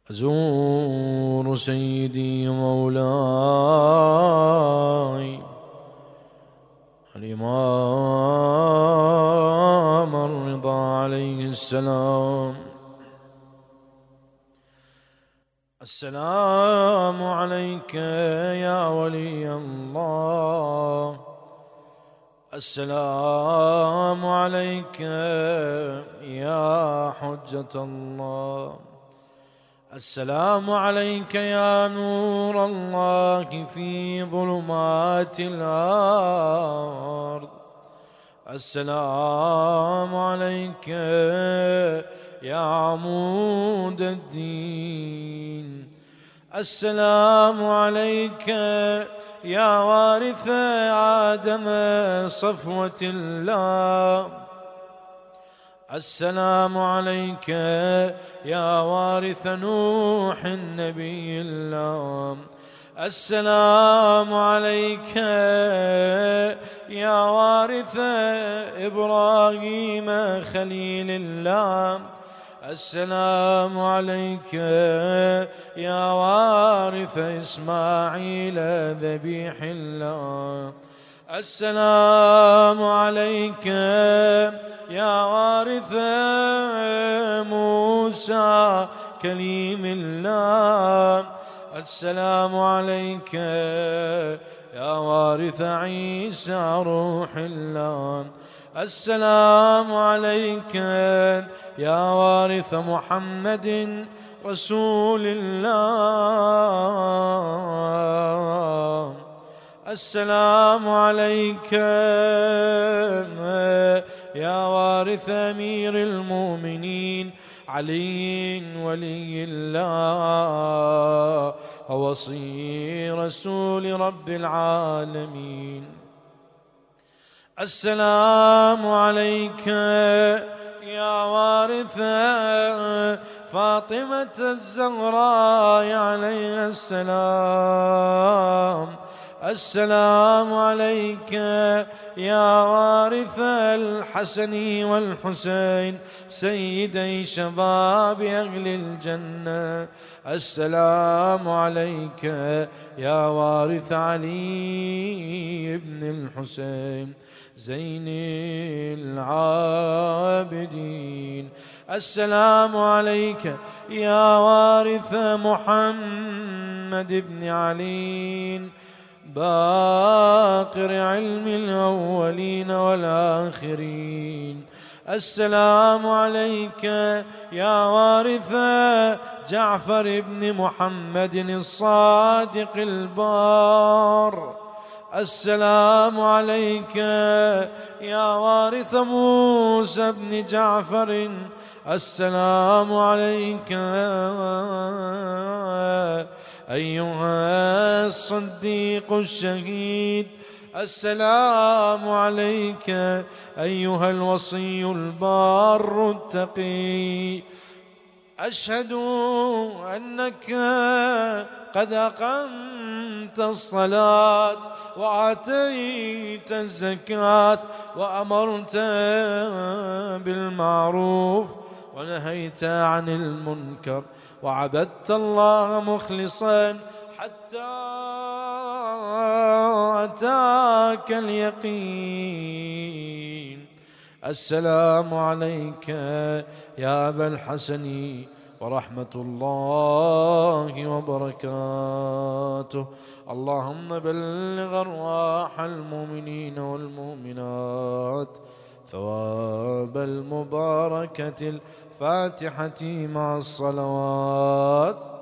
أزور سيدي مولاي الإمام الرضا عليه السلام. السلام عليك يا ولي الله، السلام عليك يا حجة الله، السلام عليك يا نور الله في ظلمات الأرض، السلام عليك يا عمود الدين، السلام عليك يا وارث آدم صفوة الله، السلام عليك يا وارث نوح النبي الله، السلام عليك يا وارث إبراهيم خليل الله، السلام عليك يا وارث إسماعيل ذبيح الله، السلام عليك يا وارث موسى كليم الله، السلام عليك يا وارث عيسى روح الله، السلام عليك يا وارث محمد رسول الله، السلام عليك يا وارث أمير المؤمنين علي ولي الله ووصي رسول رب العالمين، السلام عليك يا وارث فاطمة الزهراء عليها السلام، السلام عليك يا وارث الحسن والحسين سيدي شباب أهل الجنة، السلام عليك يا وارث علي بن الحسين زين العابدين، السلام عليك يا وارث محمد بن علي باقر علم الأولين والآخرين، السلام عليك يا وارث جعفر بن محمد الصادق البار، السلام عليك يا وارث موسى بن جعفر، السلام عليك أيها الصديق الشهيد، السلام عليك أيها الوصي البار التقي، أشهد أنك قد أقمت الصلاة وآتيت الزكاة وأمرت بالمعروف ونهيت عن المنكر وعبدت الله مخلصا حتى أتاك اليقين، السلام عليك يا أبا الحسن ورحمة الله وبركاته، اللهم بلغ أرواح المؤمنين والمؤمنات ثواب المباركة الفاتحة مع الصلوات.